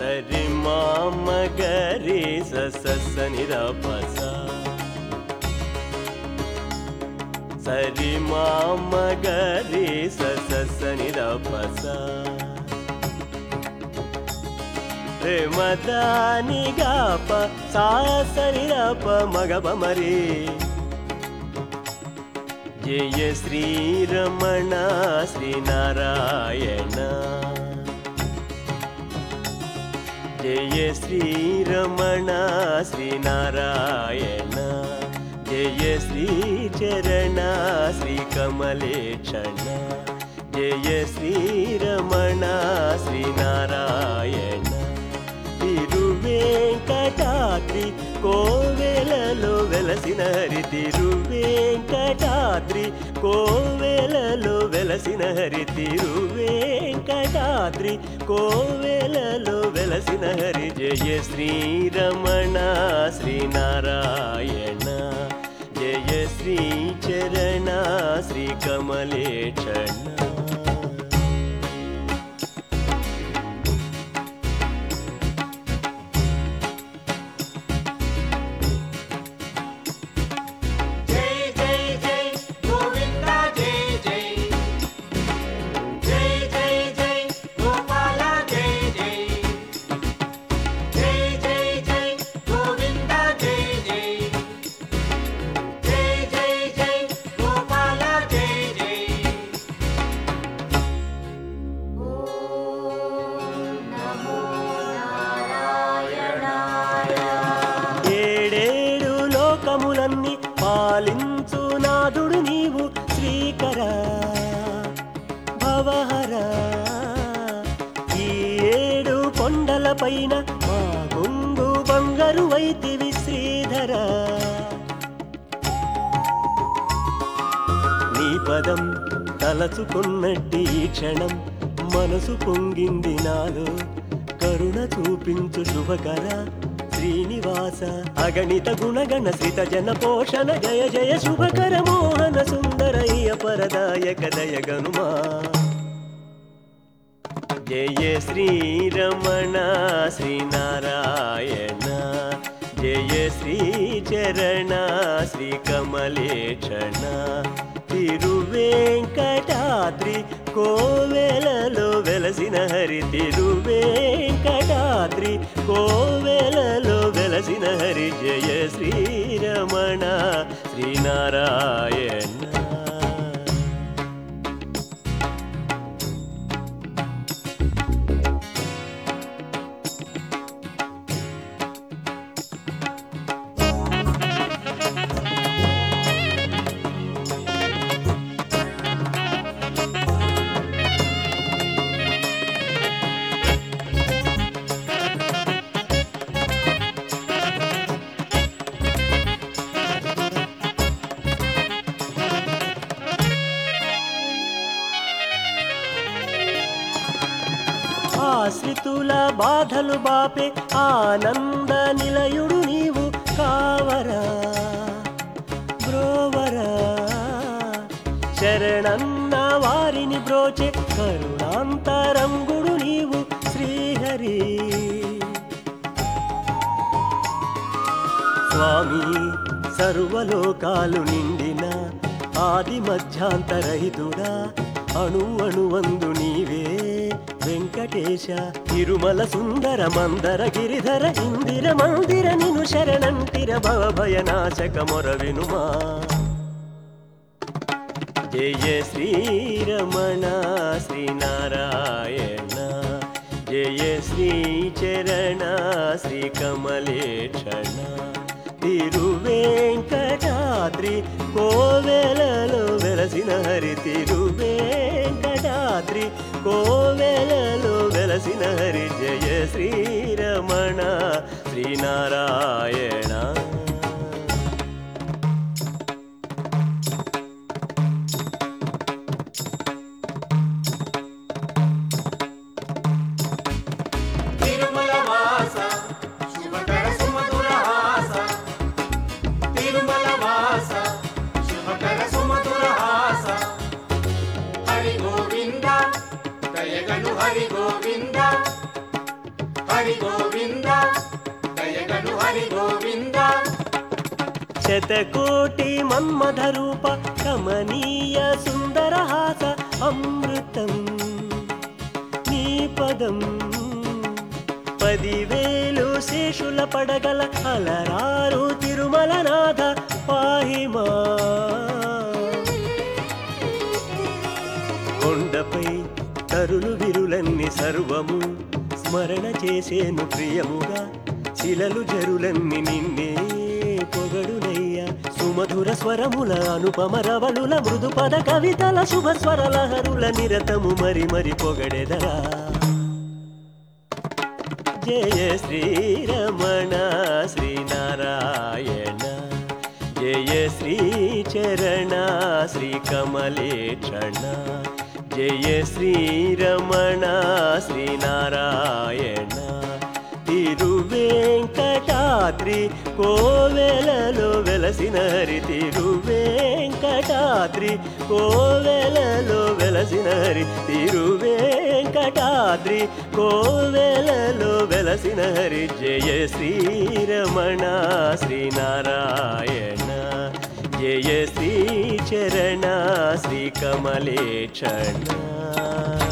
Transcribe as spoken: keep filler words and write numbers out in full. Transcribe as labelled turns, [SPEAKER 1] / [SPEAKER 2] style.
[SPEAKER 1] సరి మామ గరి స స ని ద ప స సరి మామ గరి స స స ని ద ప స రే మద ని గ ప సా స ని ద ప మ గ ప మ రే జయ శ్రీరమణ శ్రీనారాయణ జయ శ్రీరమణ శ్రీనారాయణ జయ శ్రీచరణ శ్రీకమలేక్షణ జయ శ్రీరమణ శ్రీనారాయణ తిరువేంకటాద్రి కోవెలలో వెలసిన హరి తిరువేంకటాద్రి కోవెలలో వెలసిన హరి తిరువేంకటాద్రి కోవెలలో వెలసిన హరి జయ శ్రీరమణ శ్రీనారాయణ జయ శ్రీచరణ శ్రీకమలేక్షణ పాలించు నాదుడు నీవు శ్రీకర భవహర ఈ ఏడు కొండల పైన మా గుంగు బంగారు వైతివి శ్రీధర నీ పదం తలచుకున్నట్టి ఈ క్షణం మనసు పొంగింది నాలో కరుణ చూపించు శుభకర శ్రీనివాస అగణిత గుణగణ శ్రిత జన పోషణ జయ జయ శుభకర మోహన సుందరయ్య పరదాయక దయగనుమా జయ శ్రీరమణ శ్రీనారాయణ జయ శ్రీచరణ శ్రీకమలేక్షణ తిరువేంకటాద్రి కోవెలలో వెలసిన హరి తిరువేంకటాద్రి కోవెలలో వెలసిన హరి జయ శ్రీరమణ శ్రీనారాయణ ఆశ్రితుల బాధలు బాపే ఆనంద నిలయుడు నీవు కావరా బ్రోవరా శరణన్న వారిని బ్రోచే కరుణాంతరంగుడు నీవు శ్రీహరి స్వామి సర్వలోకాలు నిండిన ఆది మధ్యాంతరహితుడా అణు అణువందు నీవే వెంకటేశ తిరుమల సుందర మందర గిరిధర ఇందిర మందిర నిను శరణంటిర భవభయనాశక మొర వినుమా జయ శ్రీరమణ శ్రీనారాయణ జయ శ్రీచరణ శ్రీకమలేక్షణ తిరువేంకటాద్రి కోవెలలో వెలసిన హరి తిరువేంకటాద్రి కోవెలలో వెలసిన హరి జయ శ్రీరమణ శ్రీనారాయణ
[SPEAKER 2] హరి గోవింద హరి
[SPEAKER 1] శతకోటి మన్మథ రూప కమనీయ సుందరహాస అమృతం నీ పదం పదివేలు శేషుల పడగల అలరారు తిరుమలనాథ పాహిమా కొండపై తరులు విరులన్ని సర్వము స్మరణ చేసేను ప్రియముగా శిలలు జరులన్ని నిన్నే పొగడునయ్యా సుమధుర స్వరముల అనుపమ రవళుల మృదు పద కవితల శుభ స్వరలహరుల నిరతము మరి మరి పొగడెదరా జయ శ్రీరమణ శ్రీనారాయణ జయ శ్రీచరణ శ్రీకమలేక్షణ జయ శ్రీరమణ శ్రీనారాయణ తిరువేంకటాద్రి కోవెలలో వెలసిన హరి తిరువేంకటాద్రి కోవెలలో వెలసిన హరి తిరువేంకటాద్రి కోవెలలో వెలసిన హరి జయ శ్రీరమణ శ్రీనారాయణ జయ శ్రీచరణ శ్రీకమలేక్షణ